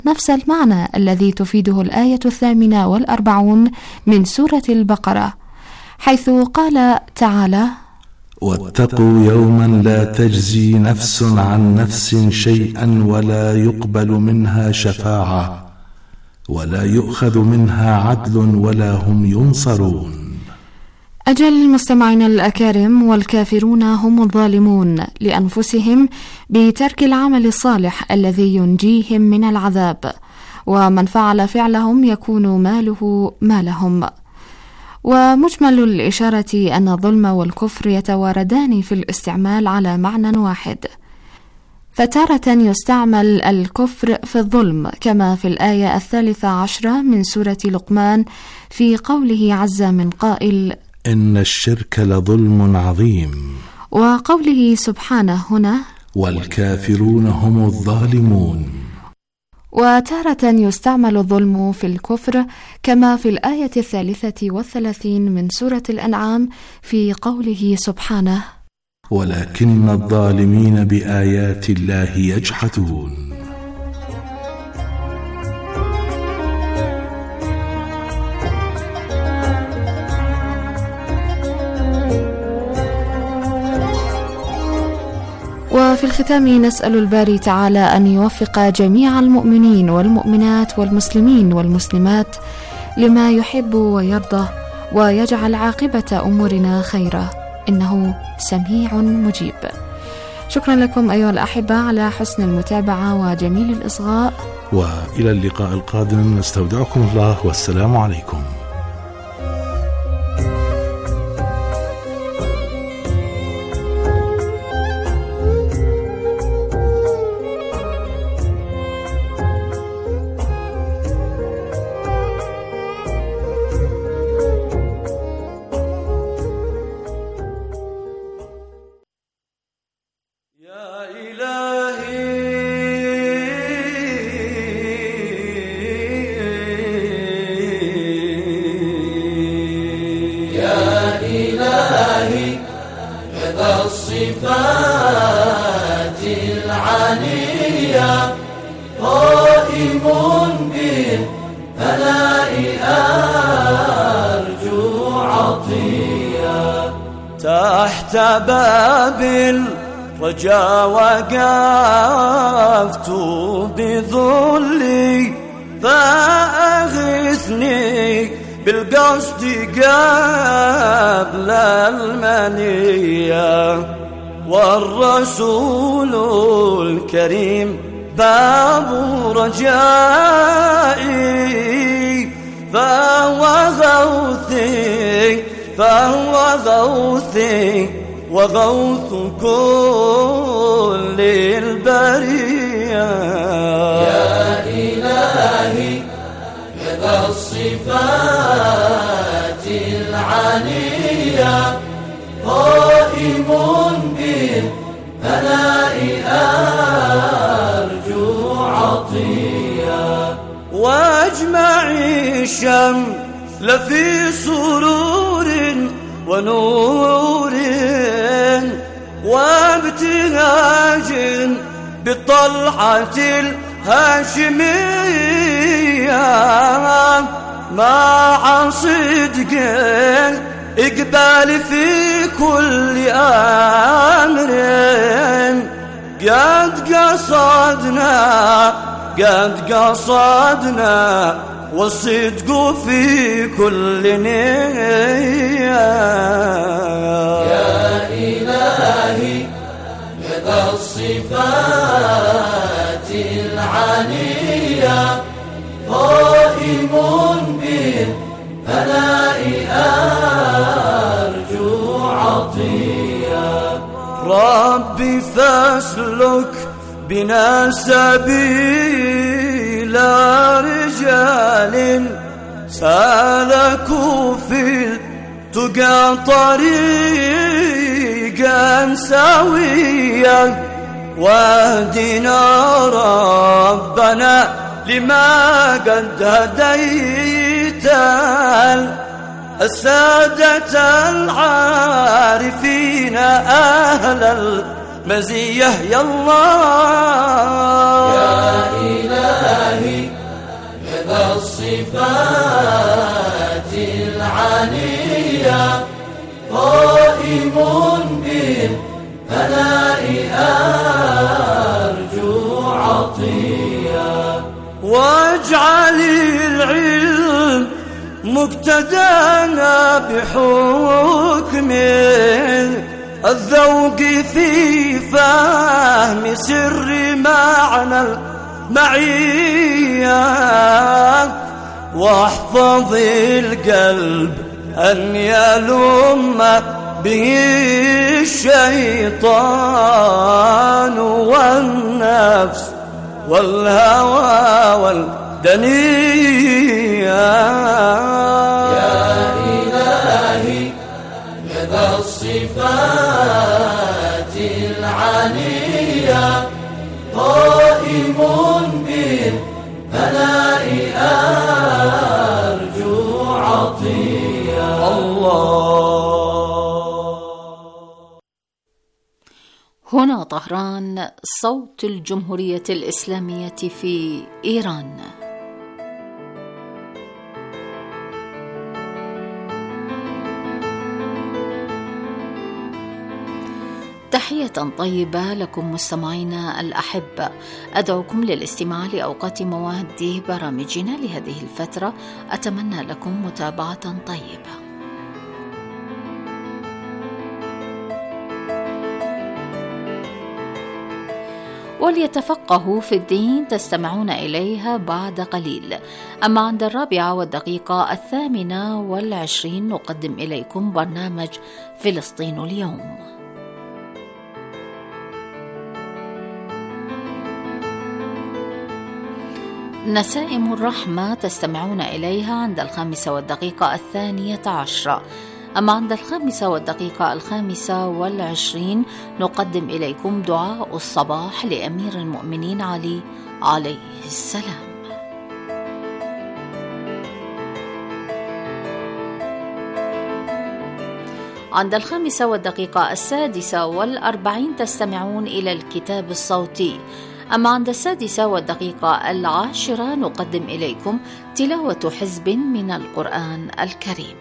نفس المعنى الذي تفيده الآية 48 من سورة البقرة، حيث قال تعالى: واتقوا يوما لا تجزي نفس عن نفس شيئا ولا يقبل منها شفاعة ولا يؤخذ منها عدل ولا هم ينصرون. أجل مستمعينا الأكارم، والكافرون هم الظالمون لأنفسهم بترك العمل الصالح الذي ينجيهم من العذاب، ومن فعل فعلهم يكون ماله مالهم. ومجمل الإشارة أن الظلم والكفر يتواردان في الاستعمال على معنى واحد، فتارة يستعمل الكفر في الظلم كما في الآية 13 من سورة لقمان في قوله عز من قائل: إن الشرك لظلم عظيم، وقوله سبحانه هنا: والكافرون هم الظالمون. وتارة يستعمل الظلم في الكفر كما في الآية 33 من سورة الأنعام في قوله سبحانه: ولكن الظالمين بآيات الله يجحدون. وفي الختام نسأل الباري تعالى أن يوفق جميع المؤمنين والمؤمنات والمسلمين والمسلمات لما يحب ويرضى، ويجعل عاقبة أمورنا خيرا، إنه سميع مجيب. شكرا لكم أيها الأحبة على حسن المتابعة وجميل الإصغاء، وإلى اللقاء القادم، نستودعكم الله والسلام عليكم. الصفات العالية قائم بالثناء أرجو عطية تحت باب الرجا وقفت بذلي فأغثني بالقصد قبل المنية والرسول الكريم باب رجائي فهو غوثي وغوث كل البرية يا إلهي بذا الصفات العالية قائم بالثناء أرجو عطية واجمع الشمل في سرور ونور وابتهاج بالطلعة الهاشمية مع صدق إقبال في كل أمر قد قصدنا والصدق في كل نية يا إلهي بذا الصفات العالية قائم بالثناء أرجو عطية ربي فاسلك بنا سبيل رجال سالكوا في التقى طريقا سويا واهدنا ربنا لما قد هديت السادة العارفين أهل المزية يا الله يا إلهي إلهي بذا الصفات العالية قائم بالفناء أرجو عطية واجعل العلم مقتدانا بحكمه الذوق في فهم سر معنى المعية واحفظ القلب أن يلم به الشيطان والنفس والهوى والدنيا يا إلهي بذا الصفات العالية قائم بالفناء أرجو عطية هنا طهران، صوت الجمهورية الإسلامية في إيران. تحية طيبة لكم مستمعينا الأحبة، أدعوكم للاستماع لأوقات مواد برامجنا لهذه الفترة، أتمنى لكم متابعة طيبة. وليتفقهوا في الدين تستمعون إليها بعد قليل. أما عند 4:08 نقدم إليكم برنامج فلسطين اليوم. نسائم الرحمة تستمعون إليها عند 5:02. أما عند 5:25 نقدم إليكم دعاء الصباح لأمير المؤمنين علي عليه السلام. عند 5:46 تستمعون إلى الكتاب الصوتي. أما عند 6:10 نقدم إليكم تلاوة حزب من القرآن الكريم.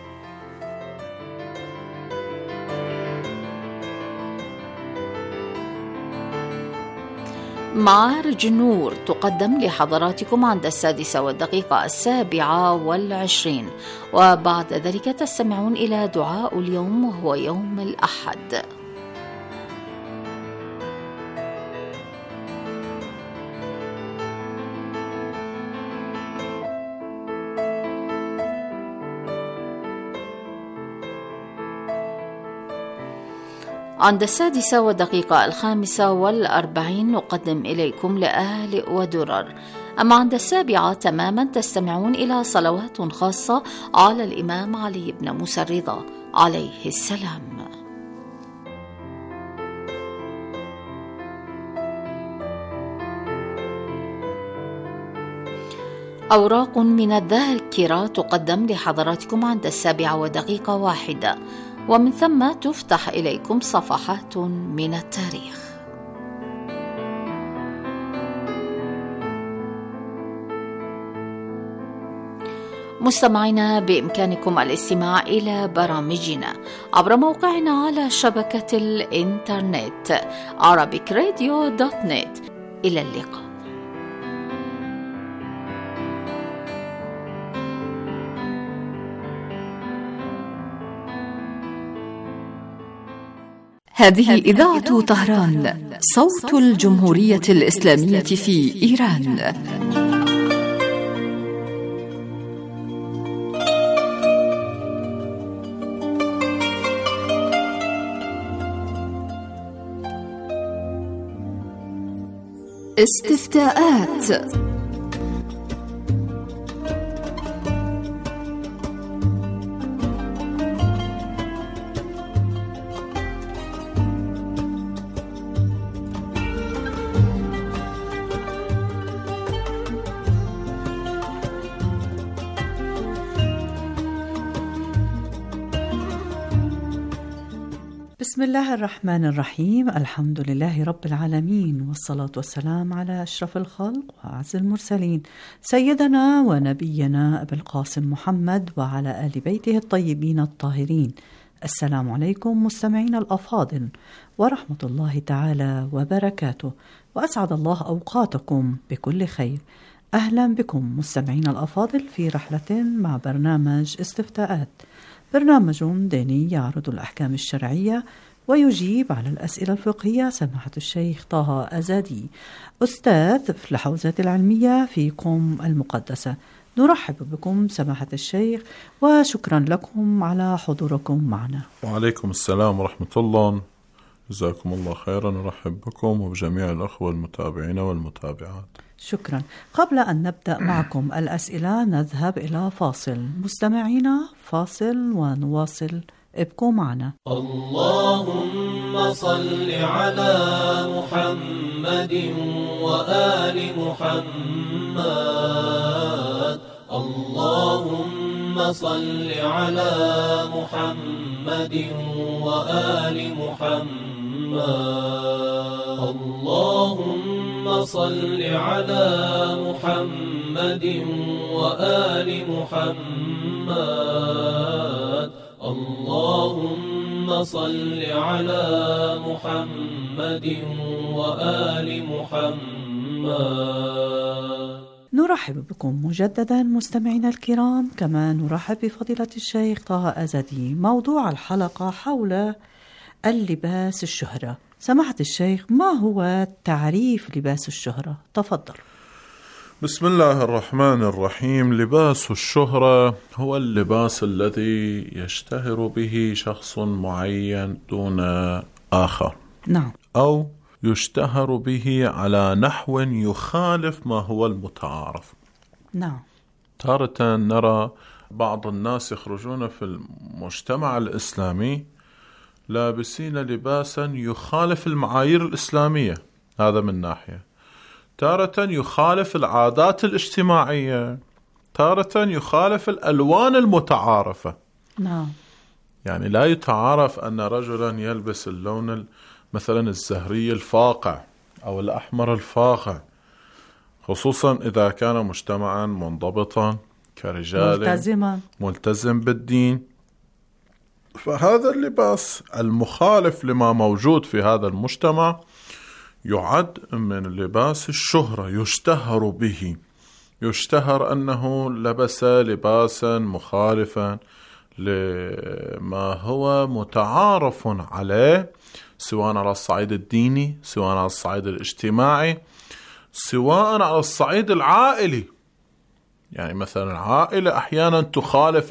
معارج النور تقدم لحضراتكم عند 6:27، وبعد ذلك تستمعون إلى دعاء اليوم وهو يوم الأحد. عند 6:45 نقدم إليكم لآلئ ودرر. أما عند 7 تماما تستمعون إلى صلوات خاصة على الإمام علي بن موسى الرضا عليه السلام. أوراق من الذاكرة تقدم لحضراتكم عند 7:01، ومن ثم تفتح إليكم صفحات من التاريخ. مستمعينا، بإمكانكم الاستماع إلى برامجنا عبر موقعنا على شبكة الإنترنت arabicradio.net. إلى اللقاء. هذه إذاعة طهران، صوت الجمهورية الإسلامية في إيران. استفتاءات. بسم الله الرحمن الرحيم. الحمد لله رب العالمين، والصلاة والسلام على أشرف الخلق وأعز المرسلين، سيدنا ونبينا أبي القاسم محمد وعلى آل بيته الطيبين الطاهرين. السلام عليكم مستمعين الأفاضل ورحمة الله تعالى وبركاته، وأسعد الله أوقاتكم بكل خير. أهلا بكم مستمعين الأفاضل في رحلة مع برنامج استفتاءات، برنامج ديني يعرض الأحكام الشرعية ويجيب على الأسئلة الفقهية. سماحة الشيخ طه أزادي أستاذ في الحوزات العلمية في قم المقدسة، نرحب بكم سماحة الشيخ وشكرا لكم على حضوركم معنا. وعليكم السلام ورحمة الله، جزاكم الله خيرا. نرحب بكم وبجميع الأخوة المتابعين والمتابعات. شكرا. قبل أن نبدأ معكم الأسئلة نذهب إلى فاصل. مستمعينا فاصل ونواصل، ابقوا معنا. اللهم صل على محمد وآل محمد. اللهم صل على محمد وآل محمد. اللهم صل على محمد وآل محمد. اللهم صل على محمد وآل محمد. نرحب بكم مجددا مستمعينا الكرام، كما نرحب بفضيلة الشيخ طه أزادي. موضوع الحلقة حول اللباس الشهرة. سماحة الشيخ، ما هو تعريف لباس الشهرة؟ تفضل. بسم الله الرحمن الرحيم. لباس الشهرة هو اللباس الذي يشتهر به شخص معين دون آخر. نعم. أو يشتهر به على نحو يخالف ما هو المتعارف. نعم. تارة نرى بعض الناس يخرجون في المجتمع الإسلامي لابسين لباسا يخالف المعايير الإسلامية، هذا من ناحية. تارة يخالف العادات الاجتماعية، تارة يخالف الألوان المتعارفة. نعم. يعني لا يتعارف أن رجلا يلبس اللون مثلا الزهري الفاقع أو الأحمر الفاقع، خصوصا إذا كان مجتمعا منضبطا كرجال ملتزم بالدين. فهذا اللباس المخالف لما موجود في هذا المجتمع يعد من لباس الشهرة، يشتهر به، يشتهر أنه لبس لباسا مخالفا لما هو متعارف عليه، سواء على الصعيد الديني، سواء على الصعيد الاجتماعي، سواء على الصعيد العائلي. يعني مثلا العائلة أحيانا تخالف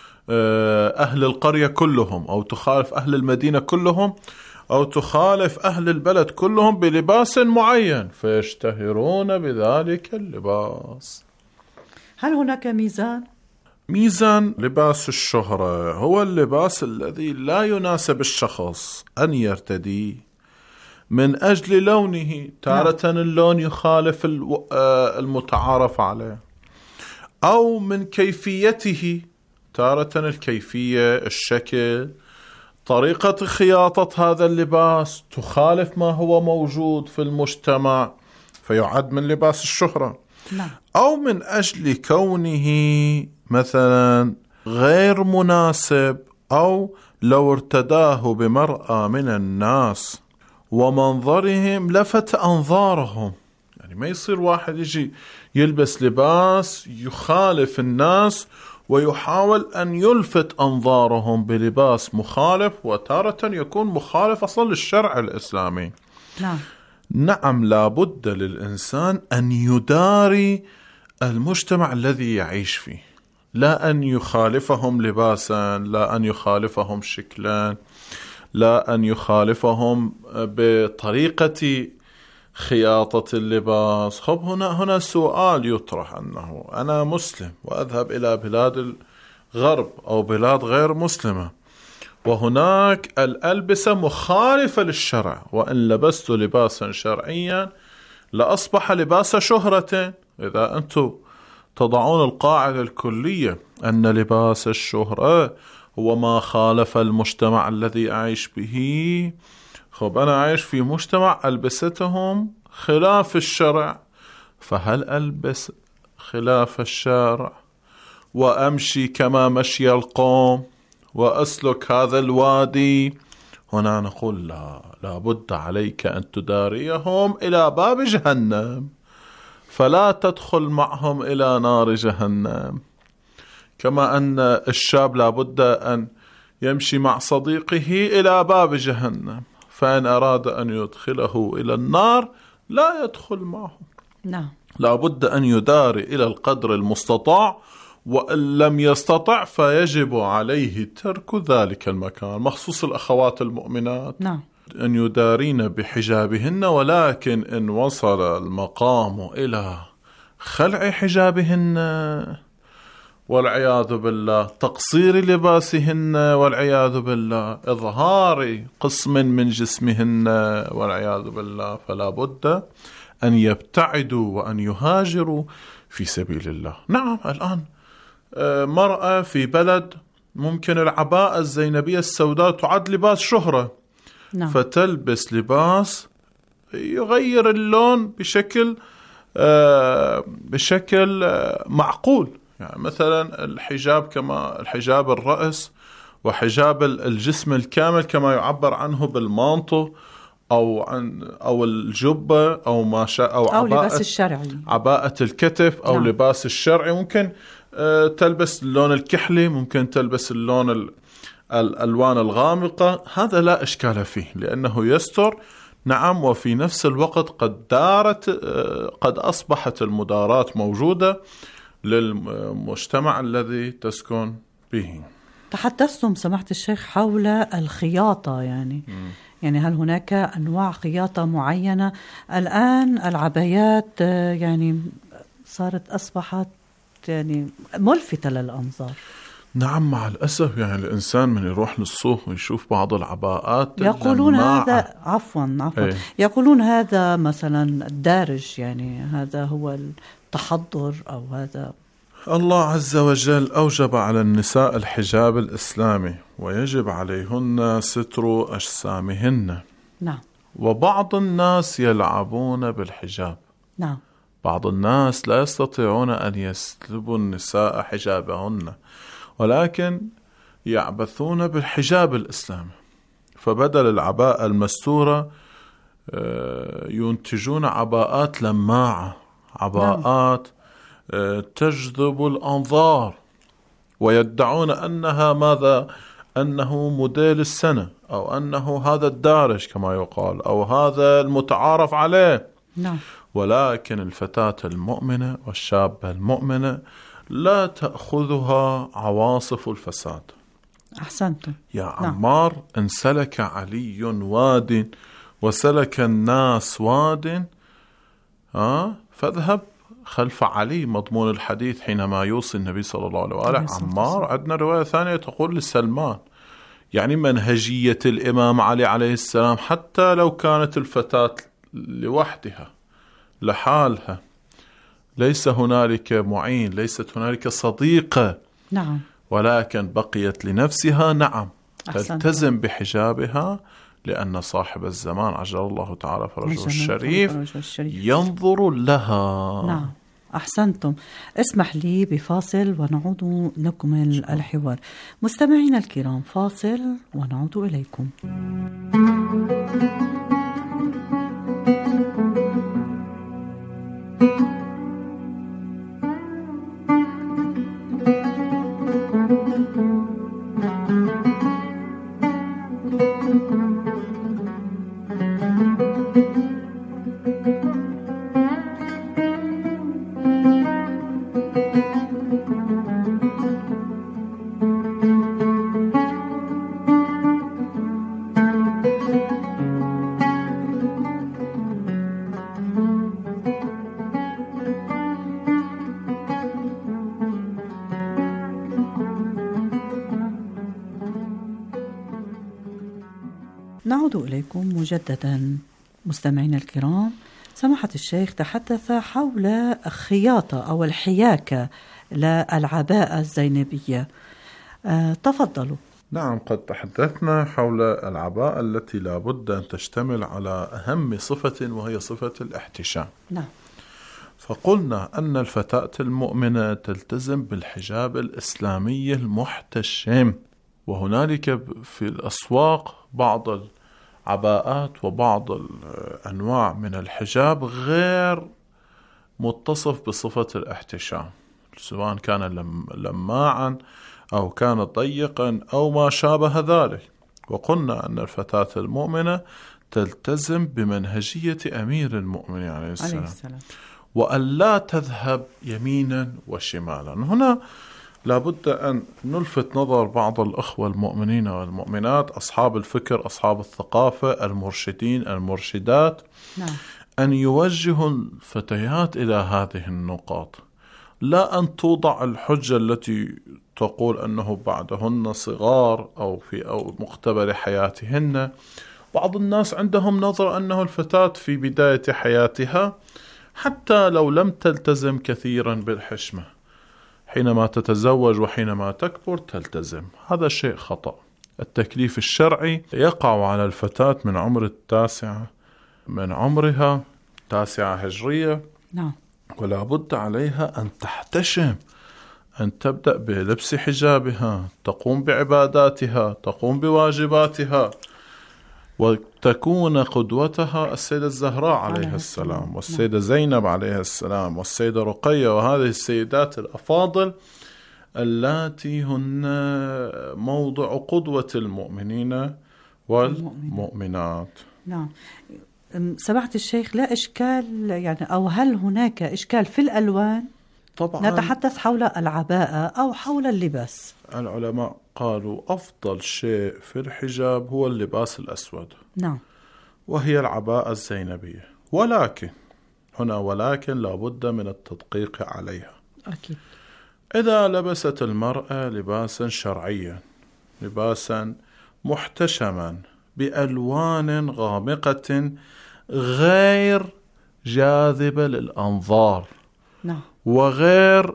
أهل القرية كلهم، أو تخالف أهل المدينة كلهم، أو تخالف أهل البلد كلهم بلباس معين، فيشتهرون بذلك اللباس. هل هناك ميزان؟ ميزان لباس الشهرة هو اللباس الذي لا يناسب الشخص أن يرتديه من أجل لونه. تارة اللون يخالف المتعارف عليه، أو من كيفيته، تارة الكيفية، الشكل، طريقة خياطة هذا اللباس تخالف ما هو موجود في المجتمع، فيعد من لباس الشهرة. لا. أو من أجل كونه مثلا غير مناسب، أو لو ارتداه بمرأة من الناس ومنظرهم لفت أنظارهم. يعني ما يصير واحد يجي يلبس لباس يخالف الناس ويحاول أن يلفت أنظارهم بلباس مخالف، وتارة يكون مخالف أصلا للشرع الإسلامي. نعم، لابد للإنسان أن يداري المجتمع الذي يعيش فيه، لا أن يخالفهم لباسا، لا أن يخالفهم شكلا، لا أن يخالفهم بطريقة خياطة اللباس. خب هنا سؤال يطرح، أنه أنا مسلم وأذهب إلى بلاد الغرب أو بلاد غير مسلمة، وهناك الألبسة مخالفة للشرع، وإن لبست لباسا شرعيا لأصبح لباس شهرة. إذا أنتم تضعون القاعدة الكلية أن لباس الشهرة وما خالف المجتمع الذي أعيش به. خب أنا أعيش في مجتمع ألبستهم خلاف الشرع، فهل ألبس خلاف الشرع وأمشي كما مشي القوم وأسلك هذا الوادي؟ هنا نقول لا بد عليك أن تداريهم إلى باب جهنم، فلا تدخل معهم إلى نار جهنم. كما أن الشاب لا بد أن يمشي مع صديقه إلى باب جهنم، فإن أراد أن يدخله إلى النار لا يدخل معه. نعم. لا بد أن يداري إلى القدر المستطاع، وإن لم يستطع فيجب عليه ترك ذلك المكان. مخصوص الأخوات المؤمنات، نعم، أن يدارين بحجابهن، ولكن إن وصل المقام إلى خلع حجابهن والعياذ بالله، تقصير لباسهن والعياذ بالله، إظهار قسم من جسمهن والعياذ بالله، فلا بد أن يبتعدوا وأن يهاجروا في سبيل الله. نعم، الآن مرأة في بلد ممكن العباءة الزينبية السوداء تعد لباس شهرة، نعم، فتلبس لباس يغير اللون بشكل معقول. يعني مثلا الحجاب كما الحجاب الرأس وحجاب الجسم الكامل كما يعبر عنه بالمانطو أو الجبة أو ما شاء أو لباس الشرعي، عباءة الكتف أو نعم. لباس الشرعي. ممكن تلبس اللون الكحلي، ممكن تلبس اللون الألوان الغامقة، هذا لا إشكال فيه لأنه يستر. نعم، وفي نفس الوقت قد أصبحت المداراة موجودة للمجتمع الذي تسكن به. تحدثتم سماحة الشيخ حول الخياطة، يعني هل هناك أنواع خياطة معينة؟ الآن العبايات يعني أصبحت يعني ملفتة للأنظار. نعم، مع الأسف. يعني الإنسان من يروح للسوق ويشوف بعض العباءات يقولون هذا عفوا يقولون هذا مثلا الدارج، يعني هذا هو التحضر أو هذا. الله عز وجل أوجب على النساء الحجاب الإسلامي، ويجب عليهن ستر أجسامهن. نعم. وبعض الناس يلعبون بالحجاب. نعم. بعض الناس لا يستطيعون أن يسلبوا النساء حجابهن، ولكن يعبثون بالحجاب الإسلامي، فبدل العباءة المستورة ينتجون عباءات لماعة، عباءات تجذب الأنظار، ويدعون أنه موديل السنة، أو أنه هذا الدارج كما يقال، أو هذا المتعارف عليه. نعم. ولكن الفتاة المؤمنة والشابة المؤمنة لا تأخذها عواصف الفساد. أحسنت يا عمار. نعم. إن سلك علي واد وسلك الناس واد فاذهب خلف علي، مضمون الحديث حينما يوصي النبي صلى الله عليه وآله عمار. عندنا رواية ثانية تقول لسلمان، يعني منهجية الإمام علي عليه السلام، حتى لو كانت الفتاة لوحدها لحالها، ليس هنالك معين، ليست هنالك صديقة. نعم. ولكن بقيت لنفسها. نعم، تلتزم بحجابها، لأن صاحب الزمان عجل الله تعالى فرجه الشريف ينظر لها. نعم، أحسنتم. اسمح لي بفاصل ونعود نكمل الحوار. مستمعينا الكرام، فاصل ونعود إليكم. نعود إليكم مجددا مستمعينا الكرام. سماحة الشيخ تحدث حول الخياطة أو الحياكة للعباءة الزينبية. تفضلوا. نعم، قد تحدثنا حول العباءة التي لا بد أن تشتمل على أهم صفة، وهي صفة الاحتشام. نعم. فقلنا أن الفتاة المؤمنة تلتزم بالحجاب الإسلامي المحتشم، وهنالك في الأسواق بعض العباءات وبعض الأنواع من الحجاب غير متصف بصفة الاحتشام، سواء كان لماعا أو كان ضيقا أو ما شابه ذلك. وقلنا أن الفتاة المؤمنة تلتزم بمنهجية أمير المؤمنين عليه السلام، وأن لا تذهب يمينا وشمالا. هنا لابد أن نلفت نظر بعض الأخوة المؤمنين والمؤمنات، أصحاب الفكر، أصحاب الثقافة، المرشدين، المرشدات، أن يوجهوا الفتيات إلى هذه النقاط، لا أن توضع الحجة التي تقول أنه بعدهن صغار أو في مقتبل حياتهن. بعض الناس عندهم نظر أنه الفتاة في بداية حياتها حتى لو لم تلتزم كثيرا بالحشمة، حينما تتزوج وحينما تكبر تلتزم. هذا شيء خطأ. التكليف الشرعي يقع على الفتاة من عمر التاسعة، من عمرها 9 هجرية. نعم. ولا بد عليها أن تحتشم، أن تبدأ بلبس حجابها، تقوم بعباداتها، تقوم بواجباتها، وتكون قدوتها السيدة الزهراء عليها السلام، والسيدة زينب عليها السلام، والسيدة رقية، وهذه السيدات الأفاضل اللاتي هن موضع قدوة المؤمنين والمؤمنات. نعم. سمعت الشيخ، لا إشكال يعني، أو هل هناك إشكال في الألوان؟ طبعا نتحدث حول العباءة أو حول اللباس. العلماء قالوا أفضل شيء في الحجاب هو اللباس الأسود. نعم. وهي العباءة الزينبية، ولكن لابد من التدقيق عليها. أكيد. إذا لبست المرأة لباسا شرعيا، لباسا محتشما بألوان غامقة غير جاذبة للأنظار، نعم، وغير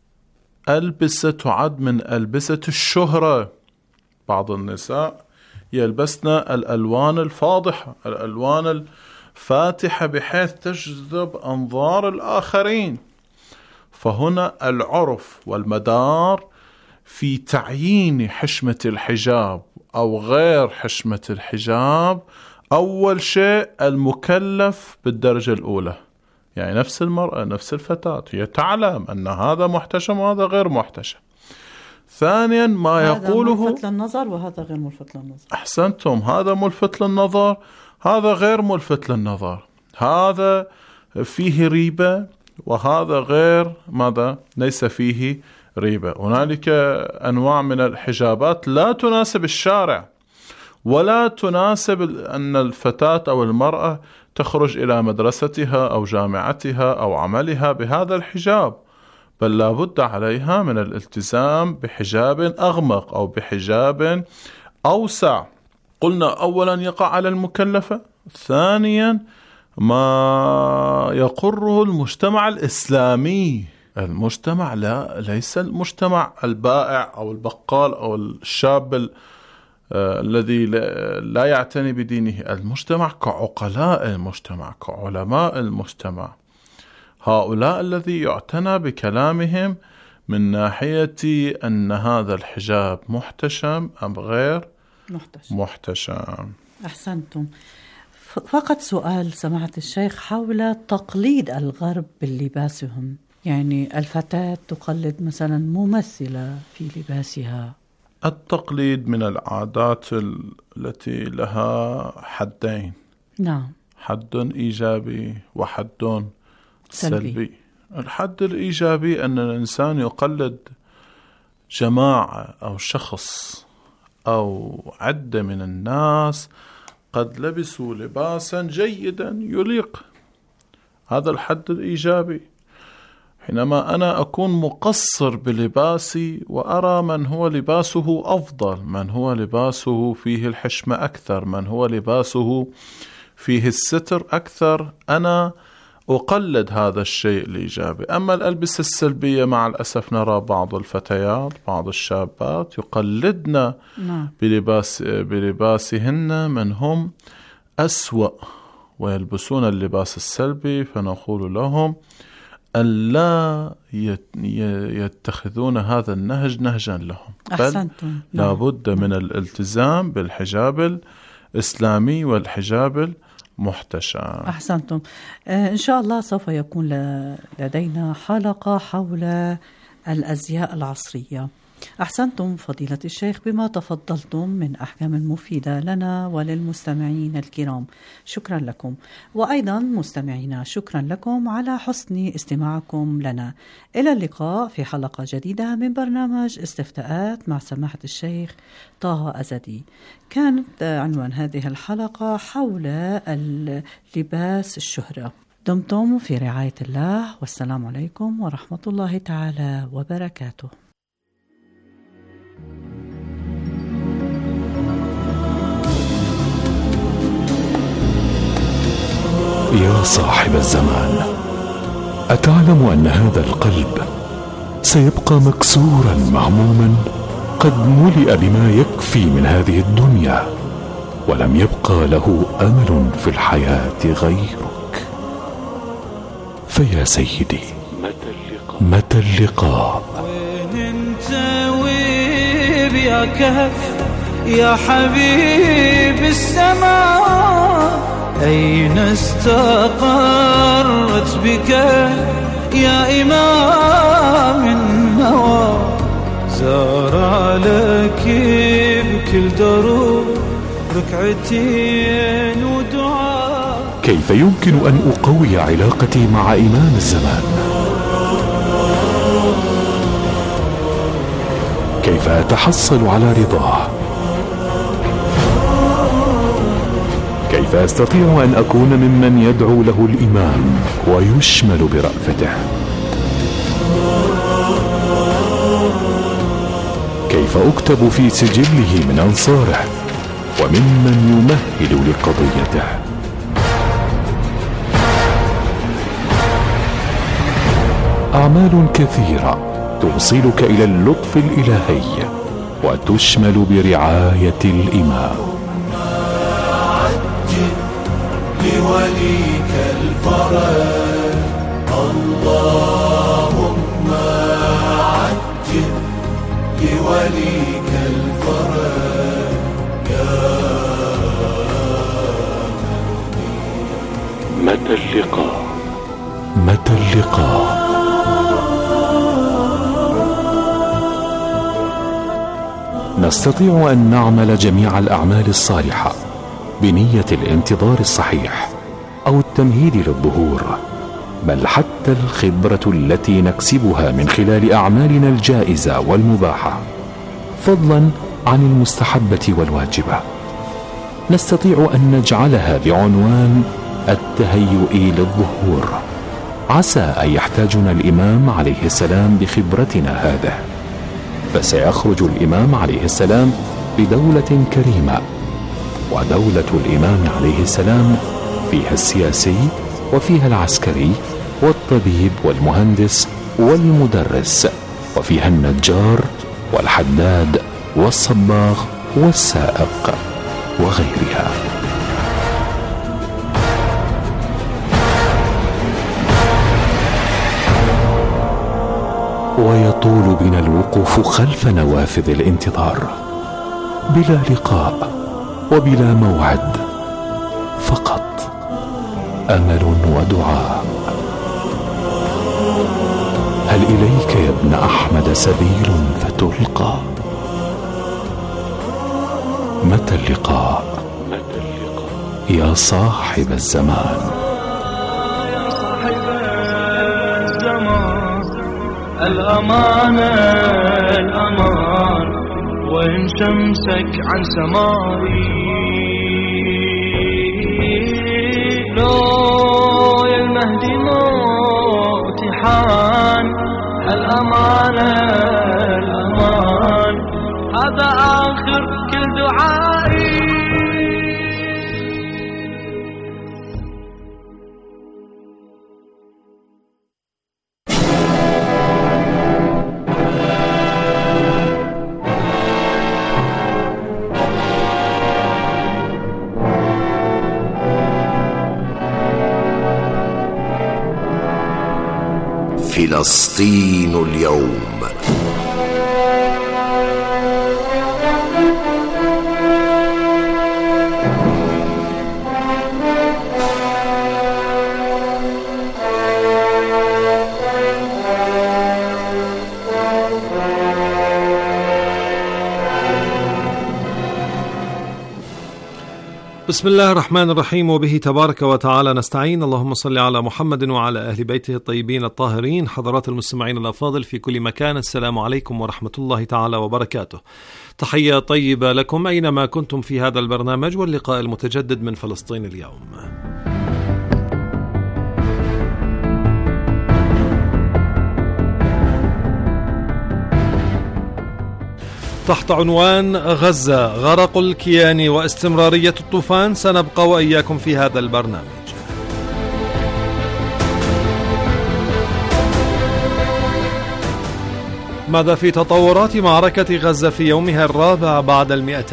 ألبسة تعد من ألبسة الشهرة. بعض النساء يلبسن الألوان الفاضحة، الألوان الفاتحة، بحيث تجذب أنظار الآخرين. فهنا العرف والمدار في تعيين حشمة الحجاب أو غير حشمة الحجاب، أول شيء المكلف بالدرجة الأولى، يعني نفس المرأة، نفس الفتاة، هي تعلم أن هذا محتشم وهذا غير محتشم. ثانيا ما يقوله، هذا ملفت للنظر وهذا غير ملفت للنظر. أحسنتم، هذا ملفت للنظر، هذا غير ملفت للنظر، هذا فيه ريبة وهذا غير ماذا؟ ليس فيه ريبة. هنالك أنواع من الحجابات لا تناسب الشارع، ولا تناسب أن الفتاة أو المرأة تخرج إلى مدرستها أو جامعتها أو عملها بهذا الحجاب، بل لا بد عليها من الالتزام بحجاب أغمق أو بحجاب أوسع. قلنا أولا يقع على المكلفة، ثانيا ما يقره المجتمع الإسلامي. المجتمع ليس المجتمع البائع أو البقال أو الشاب الذي لا يعتني بدينه. المجتمع كعقلاء المجتمع، كعلماء المجتمع، هؤلاء الذي يعتنى بكلامهم من ناحية أن هذا الحجاب محتشم أم غير محتشم. أحسنتم. فقط سؤال سماحة الشيخ حول تقليد الغرب بلباسهم، يعني الفتاة تقلد مثلا ممثلة في لباسها. التقليد من العادات التي لها حدين. نعم. حد إيجابي وحد سلبي. الحد الإيجابي أن الإنسان يقلد جماعة أو شخص أو عدة من الناس قد لبسوا لباسا جيدا يليق، هذا الحد الإيجابي. حينما أنا أكون مقصر بلباسي وأرى من هو لباسه أفضل، من هو لباسه فيه الحشمة أكثر، من هو لباسه فيه الستر أكثر، أنا أقلد هذا الشيء الإيجابي. أما الألبسة السلبية مع الأسف نرى بعض الفتيات بعض الشابات يقلدن بلباسهن من هم أسوأ ويلبسون اللباس السلبي، فنقول لهم ألا يتخذون هذا النهج نهجا لهم، بل لابد من الالتزام بالحجاب الإسلامي والحجاب المحتشم. أحسنتم. إن شاء الله سوف يكون لدينا حلقة حول الأزياء العصرية. أحسنتم فضيلة الشيخ بما تفضلتم من أحكام مفيدة لنا وللمستمعين الكرام، شكرا لكم. وأيضا مستمعينا شكرا لكم على حسن استماعكم لنا. إلى اللقاء في حلقة جديدة من برنامج استفتاءات مع سماحة الشيخ طه أزدي. كانت عنوان هذه الحلقة حول اللباس الشهرة. دمتم في رعاية الله، والسلام عليكم ورحمة الله تعالى وبركاته. يا صاحب الزمان، أتعلم أن هذا القلب سيبقى مكسورا معموما قد ملئ بما يكفي من هذه الدنيا، ولم يبقى له أمل في الحياة غيرك. فيا سيدي، متى اللقاء؟ وين انت وين يا كهف يا حبيب السماء؟ أين استقرت بك يا إمام النوى؟ زار لك بكل دروب ركعتين ودعاء. كيف يمكن أن أقوي علاقتي مع إمام الزمان؟ كيف أتحصل على رضاه؟ كيف أستطيع أن أكون ممن يدعو له الإمام ويشمل برأفته؟ كيف أكتب في سجله من أنصاره وممن يمهل لقضيته؟ أعمال كثيرة توصلك إلى اللطف الإلهي وتشمل برعاية الإمام. لوليك الفرج اللهم عجل لوليك الفرج يا متى اللقاء؟ متى اللقاء؟ نستطيع أن نعمل جميع الأعمال الصالحة بنية الانتظار الصحيح أو التمهيد للظهور، بل حتى الخبرة التي نكسبها من خلال أعمالنا الجائزة والمباحة، فضلا عن المستحبة والواجبة، نستطيع أن نجعلها بعنوان التهيؤ للظهور. عسى أن يحتاجنا الإمام عليه السلام بخبرتنا هذه، فسيخرج الإمام عليه السلام بدولة كريمة، ودولة الإمام عليه السلام فيها السياسي وفيها العسكري والطبيب والمهندس والمدرس، وفيها النجار والحداد والصباغ والسائق وغيرها. ويطول بنا الوقوف خلف نوافذ الانتظار بلا لقاء وبلا موعد، فقط أمل ودعاء. هل إليك يا ابن أحمد سبيل فتلقى؟ متى اللقاء؟ يا صاحب الزمان. يا صاحب الزمان، الأمانة الأمان، وإن شمسك عن سمائي لو يا المهدي موت حان. الأمانة الأمان، هذا آخر كل دعائي. فلسطين اليوم. بسم الله الرحمن الرحيم، وبه تبارك وتعالى نستعين. اللهم صل على محمد وعلى أهل بيته الطيبين الطاهرين. حضرات المستمعين الأفاضل في كل مكان، السلام عليكم ورحمة الله تعالى وبركاته. تحية طيبة لكم أينما كنتم في هذا البرنامج واللقاء المتجدد من فلسطين اليوم. تحت عنوان غزة، غرق الكيان واستمرارية الطوفان، سنبقى وإياكم في هذا البرنامج. ماذا في تطورات معركة غزة في يومها الرابع بعد 200؟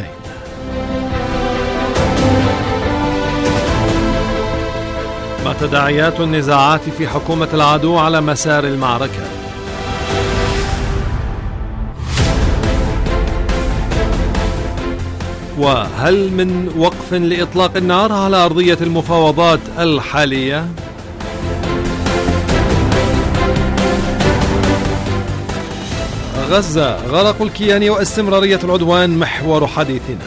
ما تداعيات النزاعات في حكومة العدو على مسار المعركة؟ وهل من وقف لإطلاق النار على أرضية المفاوضات الحالية؟ غزة، غرق الكيان واستمرارية العدوان محور حديثنا.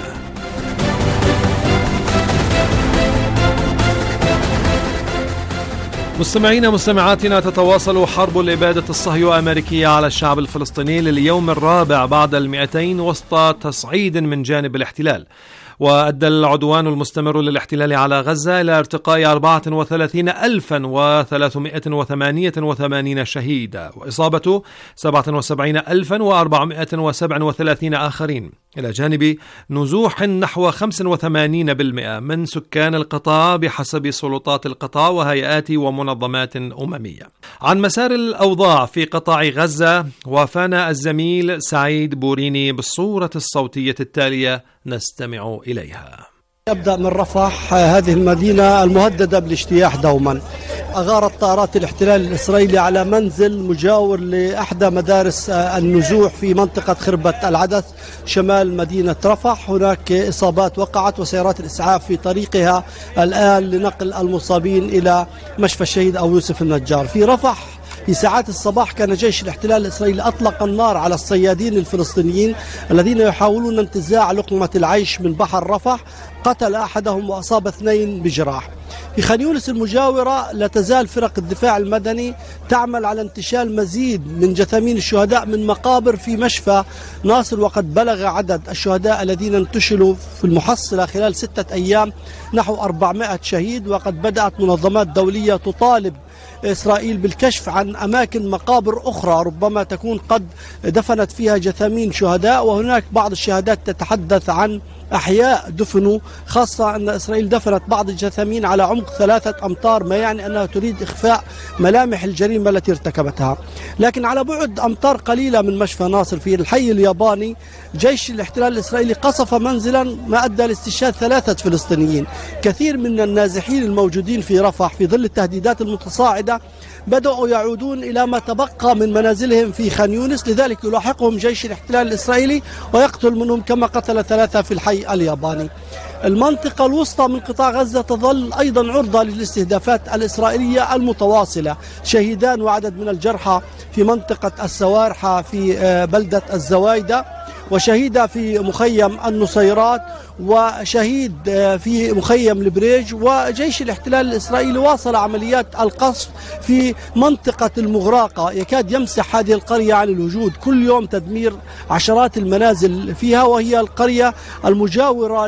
مستمعينا مستمعاتنا، تتواصل حرب الإبادة الصهيو-أمريكية على الشعب الفلسطيني لليوم الرابع بعد 200 وسط تصعيد من جانب الاحتلال. وأدى العدوان المستمر للاحتلال على غزة إلى ارتقاء 34,388 شهيدا وإصابة 77,437 آخرين، إلى جانب نزوح نحو 85% من سكان القطاع بحسب سلطات القطاع وهيئات ومنظمات أممية. عن مسار الأوضاع في قطاع غزة وافانا الزميل سعيد بوريني بالصورة الصوتية التالية، نستمع إليها. أبدأ من رفح، هذه المدينة المهددة بالاجتياح دوما. أغارت طائرات الاحتلال الإسرائيلي على منزل مجاور لأحدى مدارس النزوح في منطقة خربة العدث شمال مدينة رفح. هناك إصابات وقعت وسيارات الإسعاف في طريقها الآن لنقل المصابين إلى مشفى الشهيد أبو يوسف النجار. في رفح في ساعات الصباح كان جيش الاحتلال الإسرائيلي أطلق النار على الصيادين الفلسطينيين الذين يحاولون انتزاع لقمة العيش من بحر رفح، قتل أحدهم وأصاب 2 بجراح. في خان يونس المجاورة لا تزال فرق الدفاع المدني تعمل على انتشال مزيد من جثامين الشهداء من مقابر في مشفى ناصر، وقد بلغ عدد الشهداء الذين انتشلوا في المحصلة خلال 6 أيام نحو 400 شهيد. وقد بدأت منظمات دولية تطالب إسرائيل بالكشف عن أماكن مقابر أخرى ربما تكون قد دفنت فيها جثامين شهداء، وهناك بعض الشهادات تتحدث عن أحياء دفنوا، خاصة أن إسرائيل دفنت بعض الجثامين على عمق 3 أمتار، ما يعني أنها تريد إخفاء ملامح الجريمة التي ارتكبتها. لكن على بعد أمتار قليلة من مشفى ناصر في الحي الياباني، جيش الاحتلال الإسرائيلي قصف منزلا ما أدى لاستشهاد 3 فلسطينيين. كثير من النازحين الموجودين في رفح في ظل التهديدات المتصاعدة بدأوا يعودون إلى ما تبقى من منازلهم في خان يونس، لذلك يلاحقهم جيش الاحتلال الإسرائيلي ويقتل منهم كما قتل 3 في الحي الياباني. المنطقة الوسطى من قطاع غزة تظل أيضا عرضة للاستهدافات الإسرائيلية المتواصلة. شهيدان وعدد من الجرحى في منطقة السوارحة في بلدة الزوايدة، وشهيدة في مخيم النصيرات، وشهيد في مخيم البريج. وجيش الاحتلال الإسرائيلي واصل عمليات القصف في منطقة المغراقة، يكاد يمسح هذه القرية عن الوجود، كل يوم تدمير عشرات المنازل فيها، وهي القرية المجاورة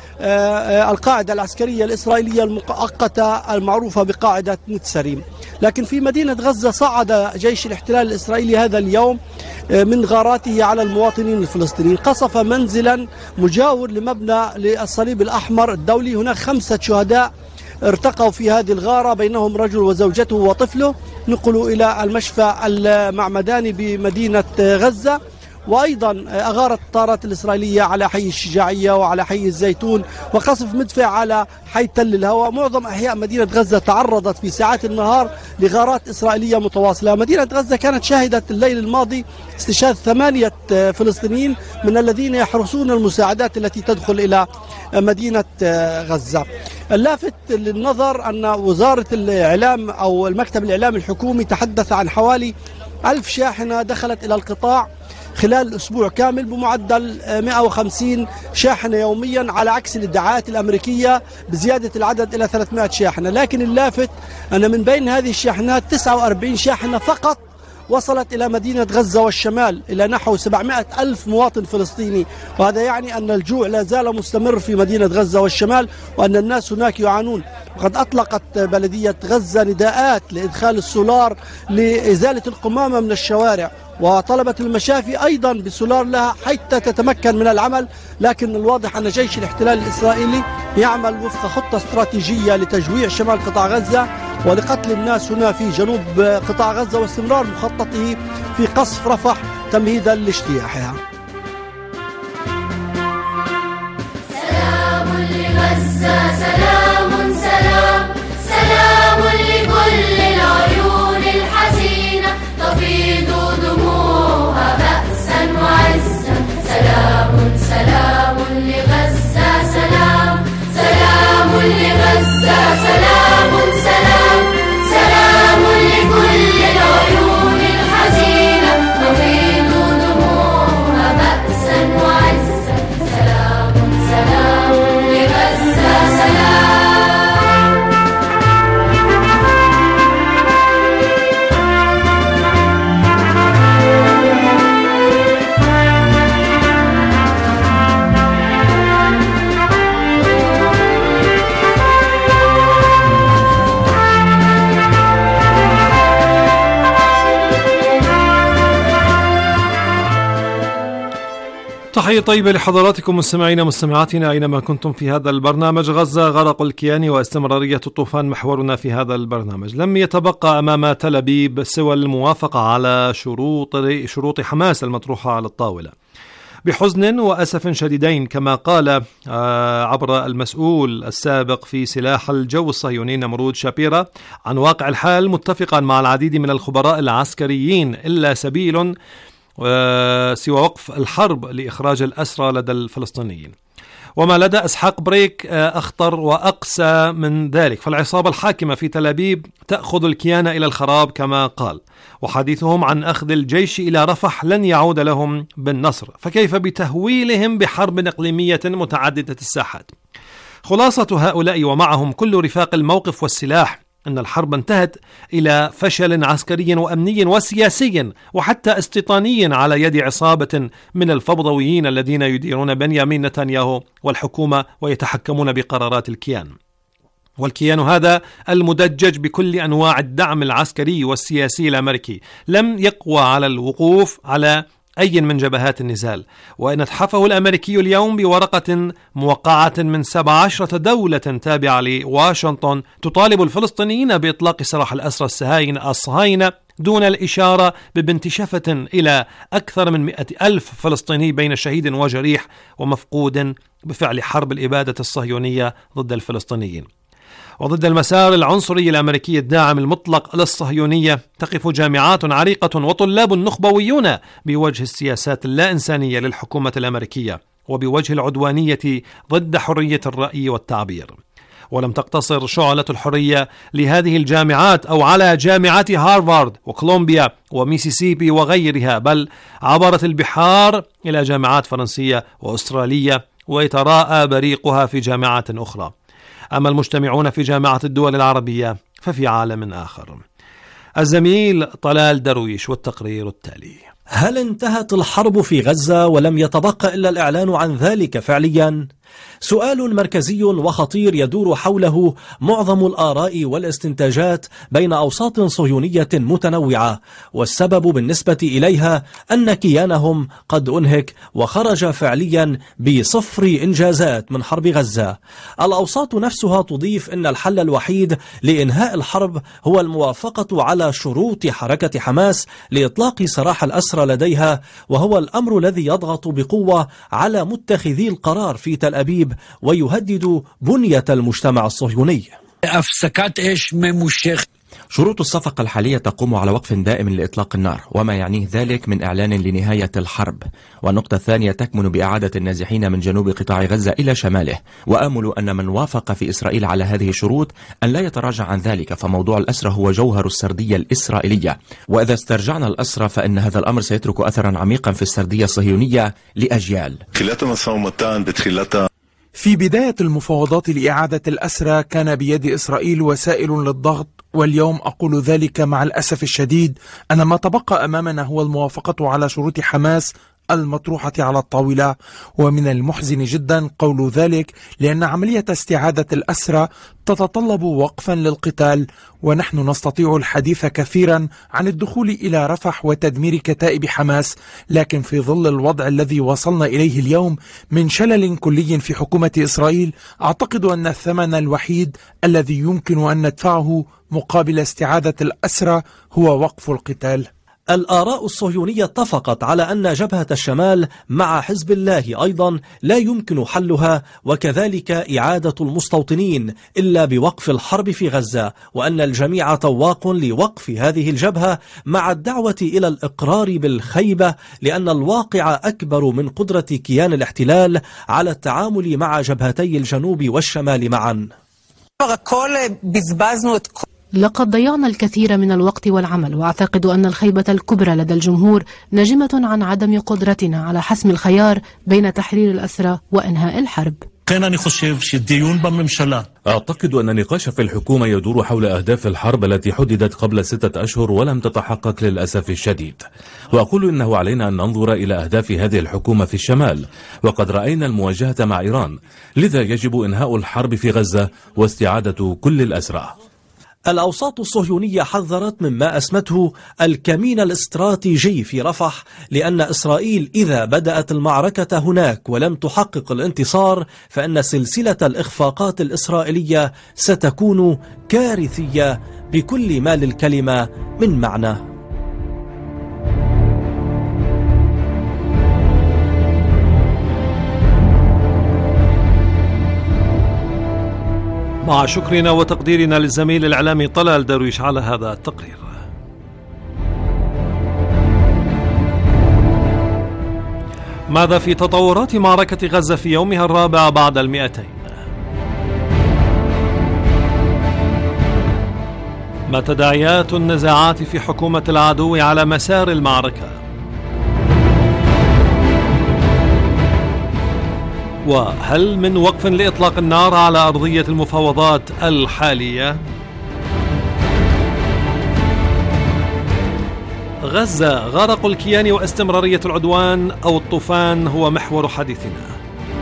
للقاعدة العسكرية الإسرائيلية المؤقتة المعروفة بقاعدة نتسريم. لكن في مدينة غزة صعد جيش الاحتلال الإسرائيلي هذا اليوم من غاراته على المواطنين الفلسطينيين، قصف منزلا مجاور لمبنى للصليب الأحمر الدولي. هناك 5 شهداء ارتقوا في هذه الغارة، بينهم رجل وزوجته وطفله، نقلوا إلى المشفى المعمداني بمدينة غزة. وأيضا أغارت الطائرات الإسرائيلية على حي الشجاعية وعلى حي الزيتون، وقصف مدفع على حي تل الهوى. معظم أحياء مدينة غزة تعرضت في ساعات النهار لغارات إسرائيلية متواصلة. مدينة غزة كانت شهدت الليل الماضي استشهاد 8 فلسطينيين من الذين يحرسون المساعدات التي تدخل إلى مدينة غزة. اللافت للنظر أن وزارة الإعلام أو المكتب الإعلامي الحكومي تحدث عن حوالي 1000 شاحنة دخلت إلى القطاع خلال أسبوع كامل بمعدل 150 شاحنة يوميا، على عكس الادعاءات الأمريكية بزيادة العدد إلى 300 شاحنة. لكن اللافت أن من بين هذه الشاحنات 49 شاحنة فقط وصلت إلى مدينة غزة والشمال إلى نحو 700 ألف مواطن فلسطيني، وهذا يعني أن الجوع لا زال مستمر في مدينة غزة والشمال وأن الناس هناك يعانون. وقد أطلقت بلدية غزة نداءات لإدخال السولار لإزالة القمامة من الشوارع، وطلبت المشافي أيضا بسولار لها حتى تتمكن من العمل. لكن الواضح أن جيش الاحتلال الإسرائيلي يعمل وفق خطة استراتيجية لتجويع شمال قطاع غزة ولقتل الناس هنا في جنوب قطاع غزة، واستمرار مخططه في قصف رفح تمهيدا لاجتياحها. سلام لغزة، سلام سلام سلام لكل العيون الحزينة تفيض دموعها بأسا وعزا. سلام سلام لغزة، سلام سلام لغزة، سلام سلام سلام لكل العيون الحزينة تفيض دموعها بأسا وعزا. سلام سلام لغزة، سلام. تحية طيبة لحضراتكم مستمعينا مستمعاتنا أينما كنتم في هذا البرنامج. غزة غرق الكيان واستمرارية الطوفان محورنا في هذا البرنامج. لم يتبقى أمام تل أبيب سوى الموافقة على شروط حماس المطروحة على الطاولة. بحزن وأسف شديدين كما قال عبر المسؤول السابق في سلاح الجو الصهيوني نمرود شابيرا عن واقع الحال، متفقا مع العديد من الخبراء العسكريين، إلا سبيل سوى وقف الحرب لإخراج الأسرى لدى الفلسطينيين. وما لدى إسحاق بريك أخطر وأقسى من ذلك، فالعصابة الحاكمة في تل أبيب تأخذ الكيان إلى الخراب كما قال، وحديثهم عن أخذ الجيش إلى رفح لن يعود لهم بالنصر، فكيف بتهويلهم بحرب إقليمية متعددة الساحات؟ خلاصة هؤلاء ومعهم كل رفاق الموقف والسلاح أن الحرب انتهت إلى فشل عسكري وأمني وسياسي وحتى استيطاني على يد عصابة من الفوضويين الذين يديرون بنيامين نتنياهو والحكومة ويتحكمون بقرارات الكيان. والكيان هذا المدجج بكل أنواع الدعم العسكري والسياسي الأمريكي لم يقوى على الوقوف على أي من جبهات النزال، وإن اتحفه الأمريكي اليوم بورقة موقعة من 17 دولة تابعة لواشنطن تطالب الفلسطينيين بإطلاق سراح الأسرى الصهاينة دون الإشارة ببنت شفة إلى أكثر من 100,000 فلسطيني بين شهيد وجريح ومفقود بفعل حرب الإبادة الصهيونية ضد الفلسطينيين. وضد المسار العنصري الأمريكي الداعم المطلق للصهيونية تقف جامعات عريقة وطلاب نخبويون بوجه السياسات اللا إنسانية للحكومة الأمريكية وبوجه العدوانية ضد حرية الرأي والتعبير. ولم تقتصر شعلة الحرية لهذه الجامعات أو على جامعات هارفارد وكولومبيا وميسيسيبي وغيرها، بل عبرت البحار إلى جامعات فرنسية وأسترالية ويتراءى بريقها في جامعات أخرى. أما المجتمعون في جامعة الدول العربية ففي عالم آخر. الزميل طلال درويش والتقرير التالي. هل انتهت الحرب في غزة ولم يتبقى إلا الإعلان عن ذلك فعليا؟ سؤال مركزي وخطير يدور حوله معظم الآراء والاستنتاجات بين أوساط صهيونية متنوعة، والسبب بالنسبة إليها أن كيانهم قد أنهك وخرج فعليا بصفر إنجازات من حرب غزة. الأوساط نفسها تضيف أن الحل الوحيد لإنهاء الحرب هو الموافقة على شروط حركة حماس لإطلاق سراح الأسرى لديها، وهو الأمر الذي يضغط بقوة على متخذي القرار في تل أبيب ويهدد بنية المجتمع الصهيوني. شروط الصفقة الحالية تقوم على وقف دائم لإطلاق النار، وما يعنيه ذلك من إعلان لنهاية الحرب. والنقطة الثانية تكمن بإعادة النازحين من جنوب قطاع غزة إلى شماله، وآمل أن من وافق في إسرائيل على هذه الشروط أن لا يتراجع عن ذلك، فموضوع الأسرى هو جوهر السردية الإسرائيلية، وإذا استرجعنا الأسرى فإن هذا الأمر سيترك أثرا عميقا في السردية الصهيونية لأجيال. في بداية المفاوضات لإعادة الأسرى كان بيد إسرائيل وسائل للضغط، واليوم أقول ذلك مع الأسف الشديد أن ما تبقى أمامنا هو الموافقة على شروط حماس المطروحة على الطاولة. ومن المحزن جدا قول ذلك، لأن عملية استعادة الأسرى تتطلب وقفا للقتال، ونحن نستطيع الحديث كثيرا عن الدخول إلى رفح وتدمير كتائب حماس، لكن في ظل الوضع الذي وصلنا إليه اليوم من شلل كلي في حكومة إسرائيل، أعتقد أن الثمن الوحيد الذي يمكن أن ندفعه مقابل استعادة الأسرى هو وقف القتال. الآراء الصهيونية اتفقت على أن جبهة الشمال مع حزب الله أيضا لا يمكن حلها، وكذلك إعادة المستوطنين إلا بوقف الحرب في غزة، وأن الجميع طواق لوقف هذه الجبهة مع الدعوة إلى الإقرار بالخيبة، لأن الواقع أكبر من قدرة كيان الاحتلال على التعامل مع جبهتي الجنوب والشمال معا. لقد ضيعنا الكثير من الوقت والعمل، وأعتقد أن الخيبة الكبرى لدى الجمهور ناجمة عن عدم قدرتنا على حسم الخيار بين تحرير الأسرى وإنهاء الحرب. أعتقد أن النقاش في الحكومة يدور حول أهداف الحرب التي حددت قبل 6 أشهر ولم تتحقق للأسف الشديد، وأقول إنه علينا أن ننظر إلى أهداف هذه الحكومة في الشمال، وقد رأينا المواجهة مع إيران، لذا يجب إنهاء الحرب في غزة واستعادة كل الأسرى. الأوساط الصهيونية حذرت مما أسمته الكمين الاستراتيجي في رفح، لأن إسرائيل إذا بدأت المعركة هناك ولم تحقق الانتصار فإن سلسلة الإخفاقات الإسرائيلية ستكون كارثية بكل ما للكلمة من معنى. مع شكرنا وتقديرنا للزميل الإعلامي طلال درويش على هذا التقرير. ماذا في تطورات معركة غزة في يومها الرابع بعد 200؟ ما تداعيات النزاعات في حكومة العدو على مسار المعركة؟ وهل من وقف لإطلاق النار على أرضية المفاوضات الحالية؟ غزة، غرق الكيان واستمرارية العدوان أو الطوفان هو محور حديثنا.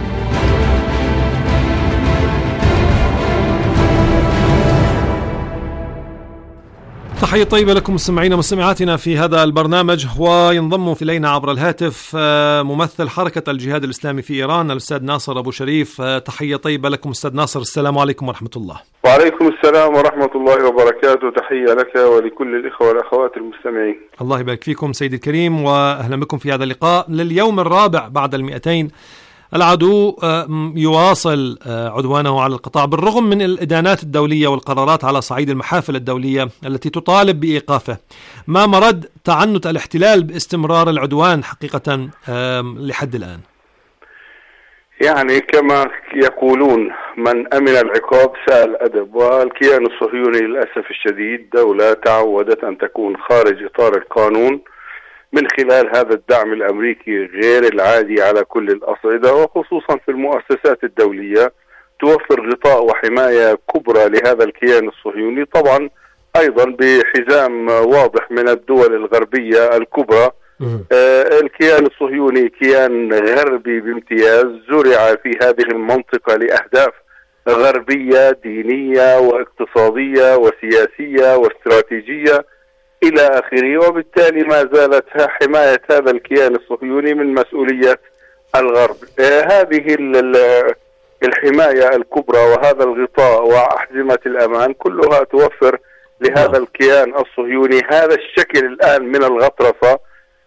تحية طيبة لكم مستمعينا ومستمعاتنا في هذا البرنامج، وينضم إلينا عبر الهاتف ممثل حركة الجهاد الإسلامي في إيران الأستاذ ناصر أبو شريف. تحية طيبة لكم أستاذ ناصر، السلام عليكم ورحمة الله. وعليكم السلام ورحمة الله وبركاته، تحية لك ولكل الإخوة والأخوات المستمعين. الله يبارك فيكم سيدي الكريم، وأهلا بكم في هذا اللقاء لليوم الرابع بعد 200. العدو يواصل عدوانه على القطاع بالرغم من الإدانات الدولية والقرارات على صعيد المحافل الدولية التي تطالب بإيقافه. ما مرد تعنت الاحتلال باستمرار العدوان حقيقة لحد الآن؟ يعني كما يقولون من أمن العقاب ساء الأدب، والكيان الصهيوني للأسف الشديد دولة تعودت أن تكون خارج إطار القانون من خلال هذا الدعم الأمريكي غير العادي على كل الأصعدة، وخصوصا في المؤسسات الدولية توفر غطاء وحماية كبرى لهذا الكيان الصهيوني، طبعا أيضا بحزام واضح من الدول الغربية الكبرى الكيان الصهيوني كيان غربي بامتياز، زرع في هذه المنطقة لأهداف غربية دينية واقتصادية وسياسية واستراتيجية إلى آخره، وبالتالي ما زالت حماية هذا الكيان الصهيوني من مسؤولية الغرب. هذه الحماية الكبرى وهذا الغطاء وأحزمة الأمان كلها توفر لهذا الكيان الصهيوني هذا الشكل الآن من الغطرسة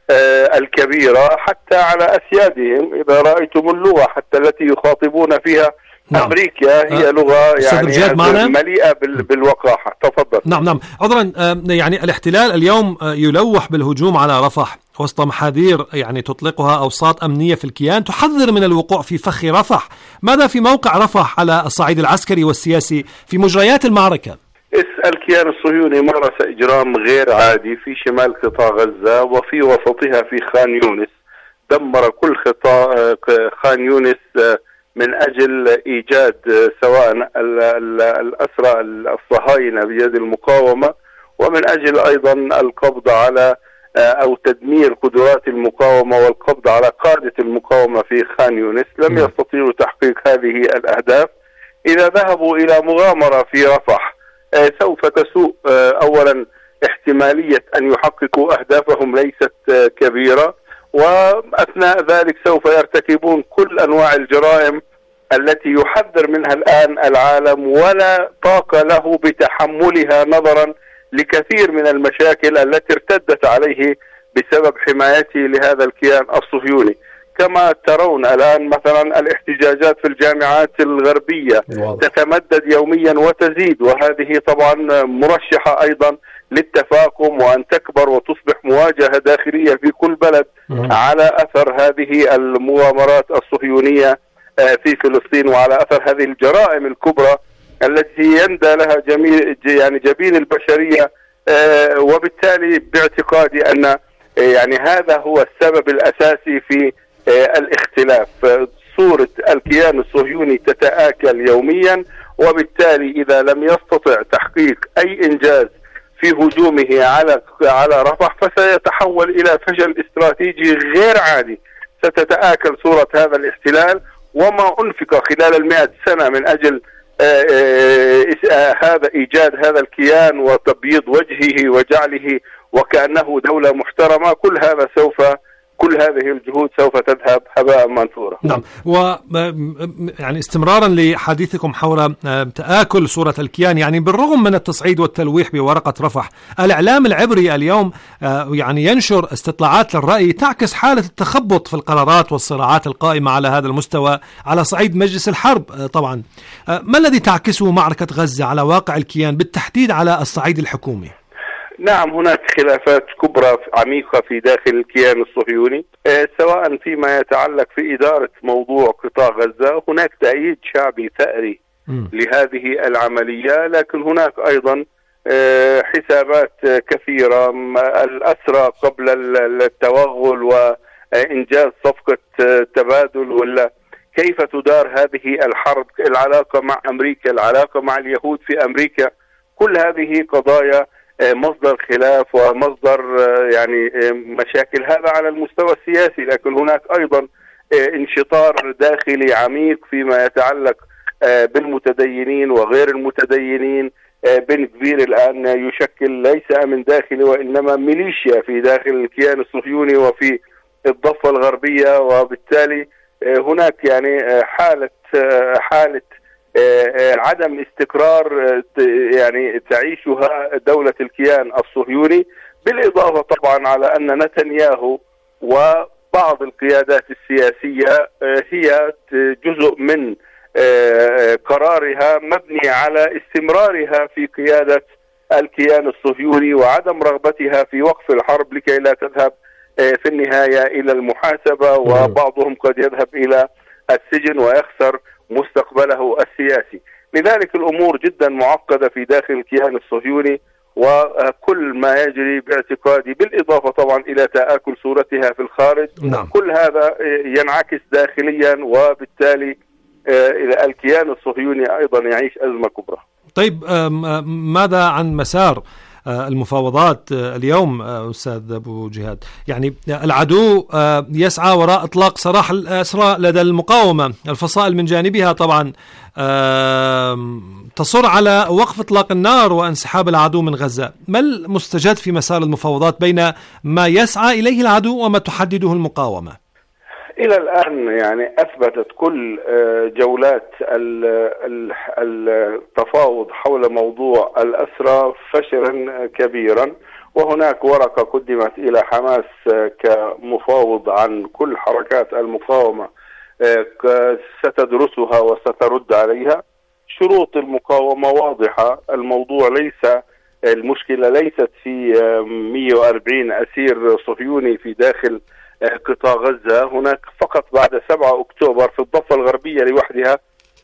الكبيرة حتى على أسيادهم. إذا رأيتم اللغة حتى التي يخاطبون فيها أمريكا هي لغة يعني مليئة بالوقاحة. تفضل. نعم عذرا، يعني الاحتلال اليوم يلوح بالهجوم على رفح وسط محاذير يعني تطلقها أوساط أمنية في الكيان تحذر من الوقوع في فخ رفح. ماذا في موقع رفح على الصعيد العسكري والسياسي في مجريات المعركة؟ الكيان الصهيوني مارس إجرام غير عادي في شمال قطاع غزة وفي وسطها في خان يونس. دمر كل خان يونس من أجل إيجاد سواء الأسرى الصهاينة بيد المقاومة، ومن أجل أيضا القبض على أو تدمير قدرات المقاومة والقبض على قادة المقاومة في خان يونس. لم يستطيعوا تحقيق هذه الأهداف. إذا ذهبوا إلى مغامرة في رفح سوف تسوء أولا احتمالية أن يحققوا أهدافهم ليست كبيرة، وأثناء ذلك سوف يرتكبون كل أنواع الجرائم التي يحذر منها الآن العالم ولا طاقة له بتحملها نظرا لكثير من المشاكل التي ارتدت عليه بسبب حمايته لهذا الكيان الصهيوني. كما ترون الآن مثلا الاحتجاجات في الجامعات الغربية تتمدد يوميا وتزيد، وهذه طبعا مرشحة أيضا للتفاقم وأن تكبر وتصبح مواجهة داخلية في كل بلد على أثر هذه المغامرات الصهيونية في فلسطين وعلى أثر هذه الجرائم الكبرى التي يندى لها جبين البشرية. وبالتالي باعتقادي أن يعني هذا هو السبب الأساسي في الاختلاف. صورة الكيان الصهيوني تتآكل يوميا، وبالتالي إذا لم يستطع تحقيق أي إنجاز في هجومه على رفح فسيتحول إلى فشل استراتيجي غير عادي. ستتآكل صورة هذا الاحتلال وما أنفق خلال 100 سنة من أجل هذا إيجاد هذا الكيان وتبييض وجهه وجعله وكأنه دولة محترمة. كل هذه الجهود سوف تذهب هباء منثورا. نعم، يعني استمرارا لحديثكم حول تآكل صورة الكيان، يعني بالرغم من التصعيد والتلويح بورقة رفح، الإعلام العبري اليوم يعني ينشر استطلاعات للرأي تعكس حالة التخبط في القرارات والصراعات القائمة على هذا المستوى على صعيد مجلس الحرب. طبعا ما الذي تعكسه معركة غزة على واقع الكيان بالتحديد على الصعيد الحكومي؟ نعم، هناك خلافات كبرى عميقة في داخل الكيان الصهيوني، سواء فيما يتعلق في إدارة موضوع قطاع غزة. هناك تأييد شعبي ثأري لهذه العملية، لكن هناك أيضا حسابات كثيرة. الأسرى قبل التوغل وإنجاز صفقة تبادل، ولا كيف تدار هذه الحرب، العلاقة مع أمريكا، العلاقة مع اليهود في أمريكا، كل هذه قضايا مصدر خلاف ومصدر يعني مشاكل. هذا على المستوى السياسي، لكن هناك أيضا انشطار داخلي عميق فيما يتعلق بالمتدينين وغير المتدينين. بن كبير الآن يشكل ليس أمن داخلي وإنما ميليشيا في داخل الكيان الصهيوني وفي الضفة الغربية، وبالتالي هناك يعني حالة عدم استقرار يعني تعيشها دولة الكيان الصهيوني. بالإضافة طبعا على أن نتنياهو وبعض القيادات السياسية هي جزء من قرارها مبني على استمرارها في قيادة الكيان الصهيوني وعدم رغبتها في وقف الحرب لكي لا تذهب في النهاية إلى المحاسبة، وبعضهم قد يذهب إلى السجن ويخسر مستقبله السياسي. لذلك الأمور جدا معقدة في داخل الكيان الصهيوني، وكل ما يجري باعتقادي بالإضافة طبعا إلى تآكل صورتها في الخارج. نعم. كل هذا ينعكس داخليا، وبالتالي الكيان الصهيوني أيضا يعيش أزمة كبرى. طيب، ماذا عن مسار المفاوضات اليوم أستاذ أبو جهاد، يعني العدو يسعى وراء إطلاق سراح الأسرى لدى المقاومة، الفصائل من جانبها طبعا تصر على وقف إطلاق النار وانسحاب العدو من غزة. ما المستجد في مسار المفاوضات بين ما يسعى إليه العدو وما تحدده المقاومة؟ إلى الآن يعني أثبتت كل جولات التفاوض حول موضوع الأسرى فشلا كبيرا، وهناك ورقة قدمت إلى حماس كمفاوض عن كل حركات المقاومة ستدرسها وسترد عليها. شروط المقاومة واضحة، الموضوع المشكلة ليست في 140 أسير صهيوني في داخل قطاع غزة. هناك فقط بعد 7 أكتوبر في الضفة الغربية لوحدها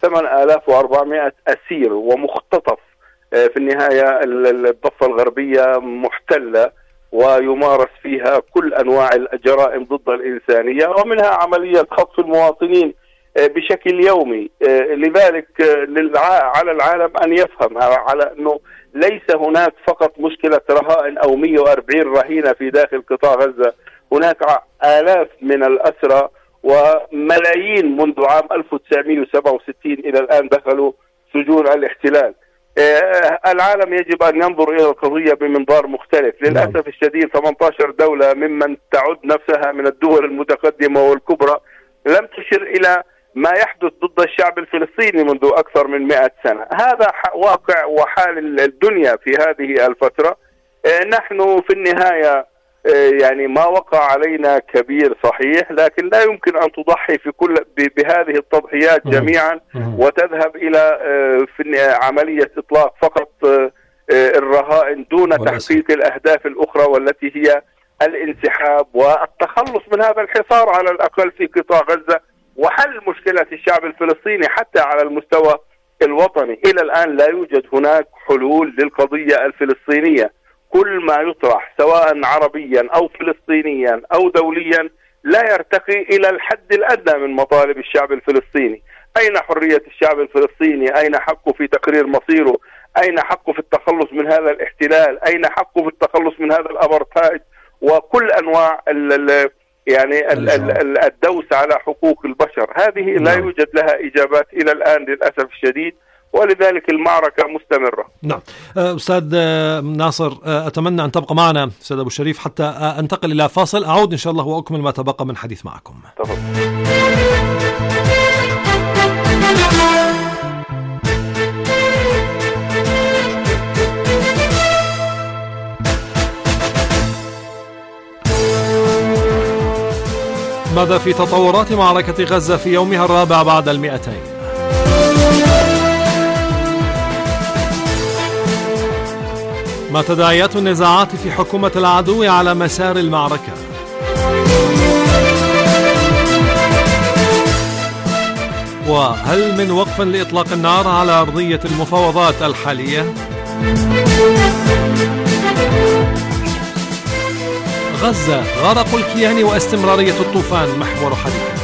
8400 أسير ومختطف. في النهاية الضفة الغربية محتلة ويمارس فيها كل أنواع الجرائم ضد الإنسانية، ومنها عملية خطف المواطنين بشكل يومي. لذلك على العالم أن يفهم على أنه ليس هناك فقط مشكلة رهائن أو 140 رهينة في داخل قطاع غزة، هناك آلاف من الأسرى وملايين منذ عام 1967 إلى الآن دخلوا سجون الاحتلال. العالم يجب أن ينظر إلى القضية بمنظار مختلف. للأسف الشديد 18 دولة ممن تعد نفسها من الدول المتقدمة والكبرى لم تشر إلى ما يحدث ضد الشعب الفلسطيني منذ أكثر من 100 سنة. هذا واقع وحال الدنيا في هذه الفترة. نحن في النهاية يعني ما وقع علينا كبير صحيح، لكن لا يمكن أن تضحي بهذه التضحيات جميعا وتذهب إلى في عملية إطلاق فقط الرهائن دون تحقيق الأهداف الأخرى، والتي هي الانسحاب والتخلص من هذا الحصار على الأقل في قطاع غزة، وحل مشكلة الشعب الفلسطيني حتى على المستوى الوطني. إلى الآن لا يوجد هناك حلول للقضية الفلسطينية. كل ما يطرح سواء عربيا أو فلسطينيا أو دوليا لا يرتقي إلى الحد الأدنى من مطالب الشعب الفلسطيني. أين حرية الشعب الفلسطيني؟ أين حقه في تقرير مصيره؟ أين حقه في التخلص من هذا الاحتلال؟ أين حقه في التخلص من هذا الأبرتايد وكل أنواع يعني الدوس على حقوق البشر؟ هذه لا يوجد لها إجابات إلى الآن للأسف الشديد، ولذلك المعركة مستمرة. نعم أستاذ ناصر، أتمنى أن تبقى معنا أستاذ أبو شريف حتى أنتقل إلى فاصل، أعود إن شاء الله وأكمل ما تبقى من حديث معكم. تفضل. ماذا في تطورات معركة غزة في يومها الرابع بعد 200؟ ما تداعيات النزاعات في حكومة العدو على مسار المعركة؟ وهل من وقف لإطلاق النار على أرضية المفاوضات الحالية؟ غزة غرق الكيان واستمرارية الطوفان محور حديث.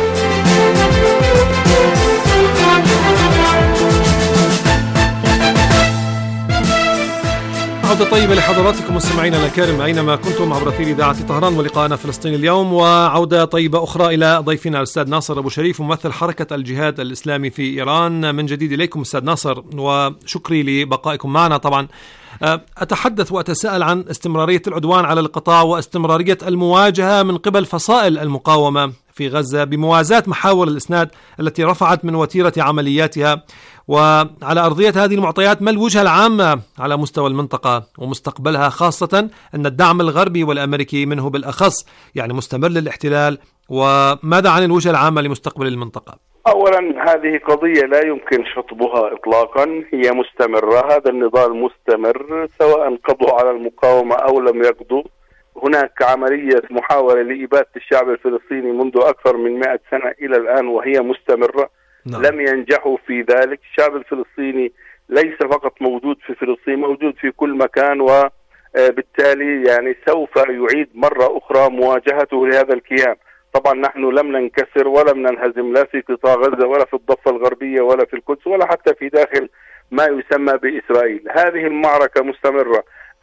عودة طيبة لحضراتكم مستمعينا الأكارم أينما كنتم عبر أثير إذاعة طهران ولقاءنا فلسطين اليوم، وعودة طيبة أخرى إلى ضيفنا الأستاذ ناصر أبو شريف ممثل حركة الجهاد الإسلامي في إيران. من جديد إليكم أستاذ ناصر وشكري لبقائكم معنا. طبعا أتحدث وأتساءل عن استمرارية العدوان على القطاع واستمرارية المواجهة من قبل فصائل المقاومة في غزة بموازاة محاور الإسناد التي رفعت من وتيرة عملياتها. وعلى أرضية هذه المعطيات ما الوجهة العامة على مستوى المنطقة ومستقبلها، خاصة أن الدعم الغربي والأمريكي منه بالأخص يعني مستمر للاحتلال، وماذا عن الوجهة العامة لمستقبل المنطقة؟ أولا هذه قضية لا يمكن شطبها إطلاقا، هي مستمرة. هذا النضال مستمر سواء قضوا على المقاومة أو لم يقضوا. هناك عملية محاولة لإبادة الشعب الفلسطيني منذ أكثر من 100 سنة إلى الآن وهي مستمرة. لم ينجحوا في ذلك. الشعب الفلسطيني ليس فقط موجود في فلسطين، موجود في كل مكان، وبالتالي يعني سوف يعيد مرة أخرى مواجهته لهذا الكيان. طبعا نحن لم ننكسر ولم ننهزم لا في قطاع غزة ولا في الضفة الغربية ولا في القدس ولا حتى في داخل ما يسمى بإسرائيل. هذه المعركة مستمرة.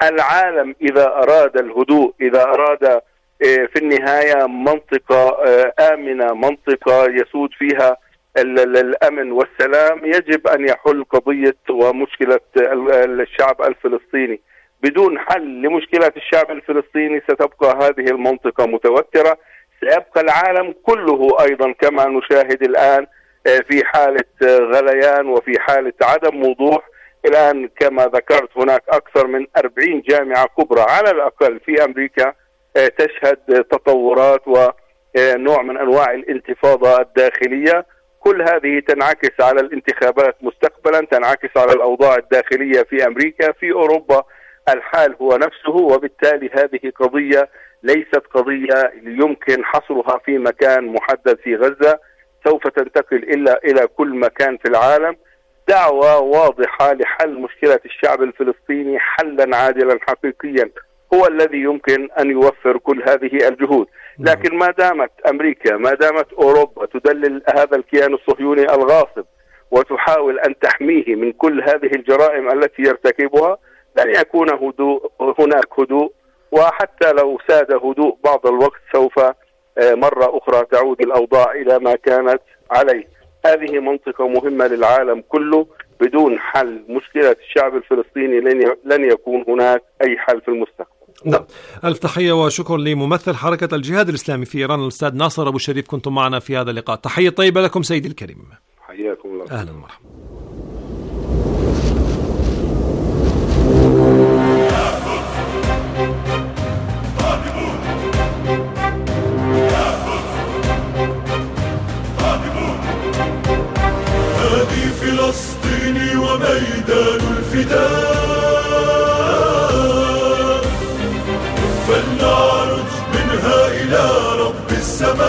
العالم إذا أراد الهدوء، إذا أراد في النهاية منطقة آمنة، منطقة يسود فيها الأمن والسلام، يجب أن يحل قضية ومشكلة الشعب الفلسطيني. بدون حل لمشكلة الشعب الفلسطيني ستبقى هذه المنطقة متوترة، سيبقى العالم كله أيضا كما نشاهد الآن في حالة غليان وفي حالة عدم وضوح. الآن كما ذكرت هناك أكثر من 40 جامعة كبرى على الأقل في أمريكا تشهد تطورات ونوع من أنواع الانتفاضة الداخلية. كل هذه تنعكس على الانتخابات مستقبلا، تنعكس على الأوضاع الداخلية في أمريكا. في أوروبا الحال هو نفسه، وبالتالي هذه قضية ليست قضية يمكن حصرها في مكان محدد في غزة، سوف تنتقل إلى كل مكان في العالم. دعوة واضحة لحل مشكلة الشعب الفلسطيني حلا عادلا حقيقيا هو الذي يمكن أن يوفر كل هذه الجهود. لكن ما دامت أمريكا، ما دامت أوروبا تدلل هذا الكيان الصهيوني الغاصب وتحاول أن تحميه من كل هذه الجرائم التي يرتكبها، لن يكون هناك هدوء. وحتى لو ساد هدوء بعض الوقت سوف مرة أخرى تعود الأوضاع إلى ما كانت عليه. هذه منطقة مهمة للعالم كله. بدون حل مشكلة الشعب الفلسطيني لن يكون هناك أي حل في المستقبل. نعم. ألف تحية وشكر لممثل حركة الجهاد الإسلامي في إيران الأستاذ ناصر أبو الشريف، كنتم معنا في هذا اللقاء. تحية طيبة لكم سيدي الكريم. حياكم الله. أهلا ومرحبا. هذه فلسطين وميدان الفداء، فلنعرج منها إلى رب السماء.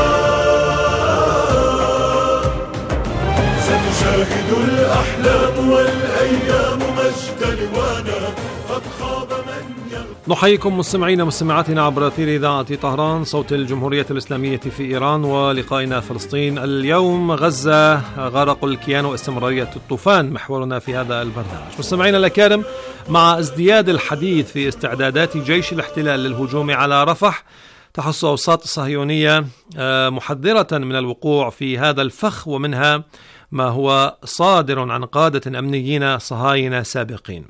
ستشاهد الأحلام والأيام مجد لوانا، قد خاب من نحييكم مستمعينا مستمعاتنا عبر أثير إذاعة طهران صوت الجمهورية الإسلامية في إيران، ولقائنا فلسطين اليوم. غزة غرق الكيان واستمرارية الطوفان محورنا في هذا البرنامج. مستمعينا الأكارم، مع ازدياد الحديث في استعدادات جيش الاحتلال للهجوم على رفح، تحث أوساط الصهيونية محذرة من الوقوع في هذا الفخ، ومنها ما هو صادر عن قادة أمنيين صهاينة سابقين.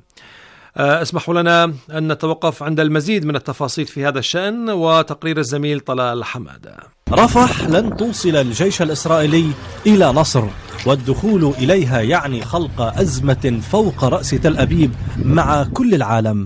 اسمحوا لنا أن نتوقف عند المزيد من التفاصيل في هذا الشأن وتقرير الزميل طلال حمادة. رفح لن توصل الجيش الإسرائيلي إلى نصر، والدخول إليها يعني خلق أزمة فوق رأس تل أبيب مع كل العالم.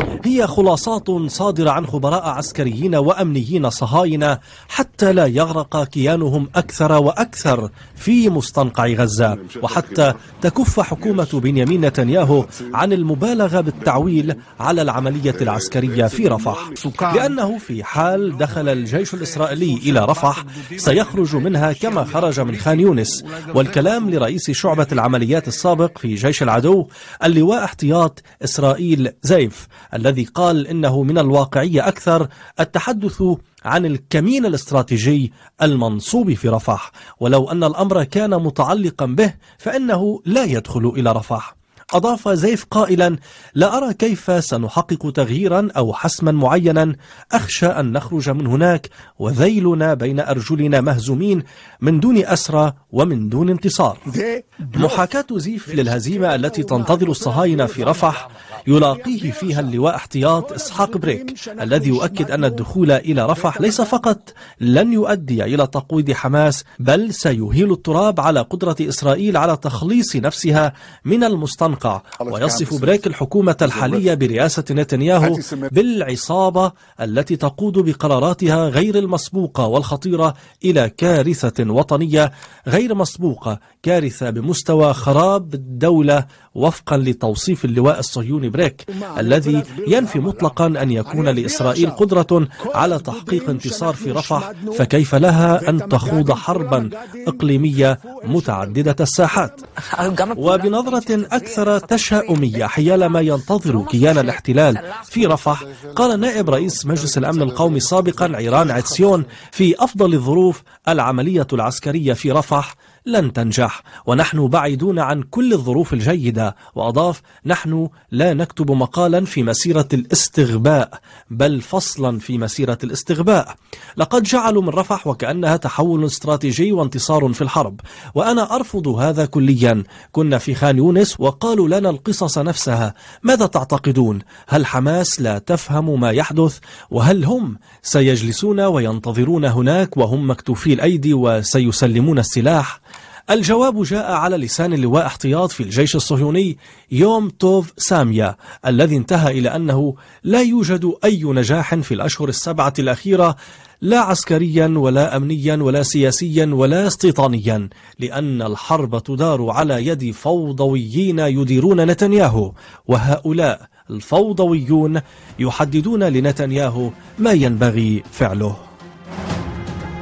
هي خلاصات صادرة عن خبراء عسكريين وأمنيين صهاينة حتى لا يغرق كيانهم أكثر وأكثر في مستنقع غزة، وحتى تكف حكومة بنيامين نتنياهو عن المبالغة بالتعويل على العملية العسكرية في رفح، لأنه في حال دخل الجيش الإسرائيلي إلى رفح سيخرج منها كما خرج من خان يونس. والكلام لرئيس شعبة العمليات السابق في جيش العدو اللواء احتياط إسرائيل زيف، الذي قال إنه من الواقعية أكثر التحدث عن الكمين الاستراتيجي المنصوب في رفح، ولو أن الأمر كان متعلقا به فإنه لا يدخل إلى رفح. أضاف زيف قائلا: لا أرى كيف سنحقق تغييرا أو حسما معينا، أخشى أن نخرج من هناك وذيلنا بين أرجلنا مهزومين من دون أسرى ومن دون انتصار. محاكاة زيف للهزيمة التي تنتظر الصهاينة في رفح يلاقيه فيها اللواء احتياط إسحاق بريك، الذي يؤكد أن الدخول إلى رفح ليس فقط لن يؤدي إلى تقويض حماس، بل سيهيل التراب على قدرة إسرائيل على تخليص نفسها من المستنقع. ويصف بريك الحكومة الحالية برئاسة نتنياهو بالعصابة التي تقود بقراراتها غير المسبوقة والخطيرة إلى كارثة وطنية غير مسبوقة، كارثة بمستوى خراب الدولة وفقا لتوصيف اللواء الصهيوني بريك، الذي ينفي مطلقا أن يكون لإسرائيل قدرة على تحقيق انتصار في رفح، فكيف لها أن تخوض حربا إقليمية متعددة الساحات. وبنظرة أكثر تشاؤمية حيال ما ينتظر كيان الاحتلال في رفح، قال نائب رئيس مجلس الأمن القومي سابقا عيران عتسيون: في أفضل الظروف العملية العسكرية في رفح لن تنجح، ونحن بعيدون عن كل الظروف الجيدة. وأضاف: نحن لا نكتب مقالا في مسيرة الاستغباء، بل فصلا في مسيرة الاستغباء. لقد جعلوا من رفح وكأنها تحول استراتيجي وانتصار في الحرب، وأنا أرفض هذا كليا. كنا في خان يونس وقالوا لنا القصص نفسها. ماذا تعتقدون؟ هل حماس لا تفهم ما يحدث؟ وهل هم سيجلسون وينتظرون هناك وهم مكتوفي الأيدي وسيسلمون السلاح؟ الجواب جاء على لسان اللواء احتياط في الجيش الصهيوني يوم توف سامية، الذي انتهى إلى أنه لا يوجد أي نجاح في الأشهر السبعة الأخيرة، لا عسكريا ولا أمنيا ولا سياسيا ولا استيطانيا، لأن الحرب تدار على يد فوضويين يديرون نتنياهو، وهؤلاء الفوضويون يحددون لنتنياهو ما ينبغي فعله.